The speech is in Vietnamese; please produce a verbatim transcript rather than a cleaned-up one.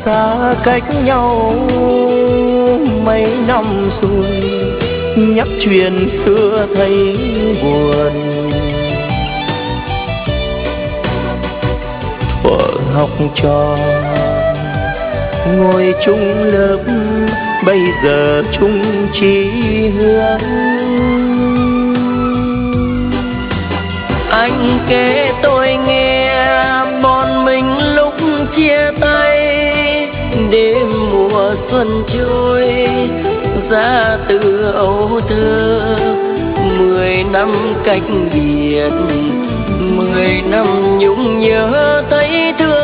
xa cách nhau mấy năm rồi, nhắc chuyện xưa thấy buồn. Thuở học trò ngồi chung lớp, bây giờ chung chí hướng. Anh kể tôi nghe bọn mình lúc chia tay, đêm mùa xuân trôi ra từ ấu thơ. Mười năm cách biệt, mười năm nhung nhớ thấy thương.